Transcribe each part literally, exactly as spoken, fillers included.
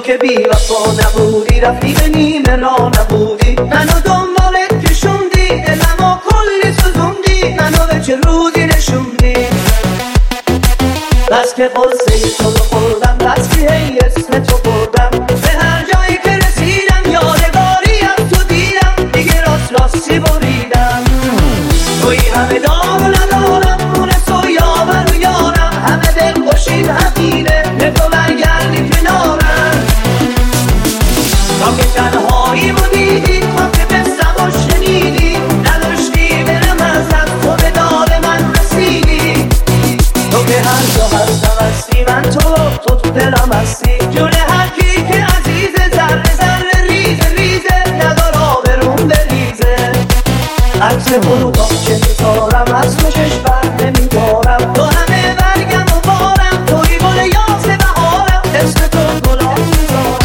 که بی وفا نبودی، رفتی به نیمه را نبودی، منو دنبالت کشوندی، دلمو کلی سوزوندی، منو به چه روزی نشوندی. بس که قصه تو رو خوردم، بس که هی اسم تو بردم، به هر جایی که رسیدم یادگاری از تو دیدم، دیگه راست راستی بریدم. توی همه دار و ندارم، مونس و یاور و یارم، همه دل خوشید همینه، به تو برگردی کنارم. تا که تنهایی رو دیدی، تا که بستم و شنیدی، نداشتی برم از از تو به داد من رسیدی. تو که هر جا هستم هستی، من تو تو تو دلم هستی، جون هر کی که عزیزه، ذره ذره ریزه ریزه، ندار آبروم بریزه. عکس فروتان که میتارم، از تو چشم بر نمیدارم، تو همه برگم و بارم، توی گل یاس بهارم، اسم تو گلام میذارم.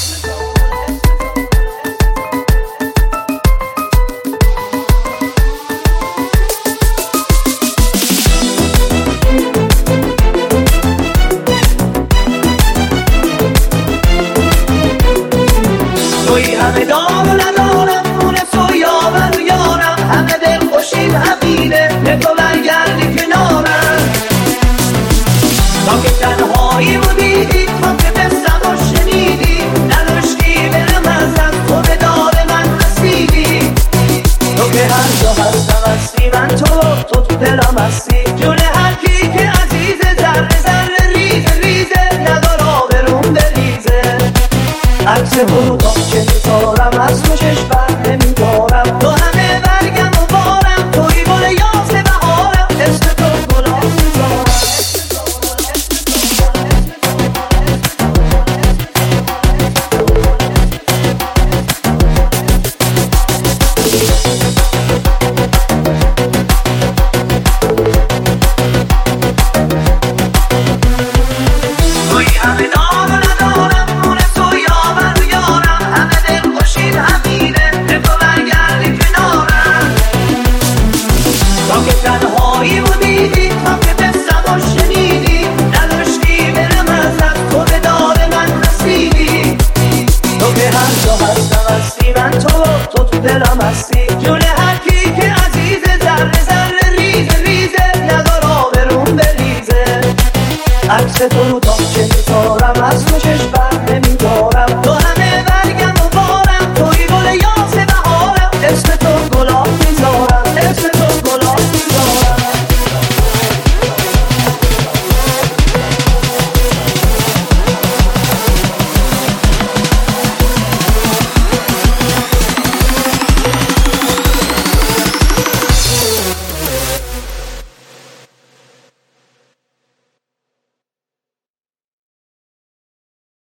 توی همه دار و ندارم، مونس و یاور و یارم، همه دل خوشید همینه، به تو برگردی کنارم. تا که تنهایی رو دیدی، تا که بستم و شنیدی، نداشتی برم از از تو به داد من رسیدی. تو که هر جا هستم هستی، من تو تو تو دلم هستی، جون هر کی که عزیزه، ذره ذره ریزه ریزه، ندار آبروم بریزه. عکس فروتان که میتارم، از تو چشم بر نمیدارم، تو همه برگم و بارم، توی گل یاس بهارم، اسم تو گلام میذارم. توی همه دار و ندارم، مونس و یاور و یارم، همه دل خوشید همینه، به تو برگردی کنارم. تا که تنهایی رو دیدی، تا که بستم و شنیدی، نداشتی برم از از تو به داد من رسیدی. تو که هر جا هستم هستی، من تو تو تو دلم هستی، جون هر کی که عزیزه، ذره ذره ریزه ریزه، ندار آبروم بریزه. عکس فروتان که میتارم، از تو چشم بر نمیدارم.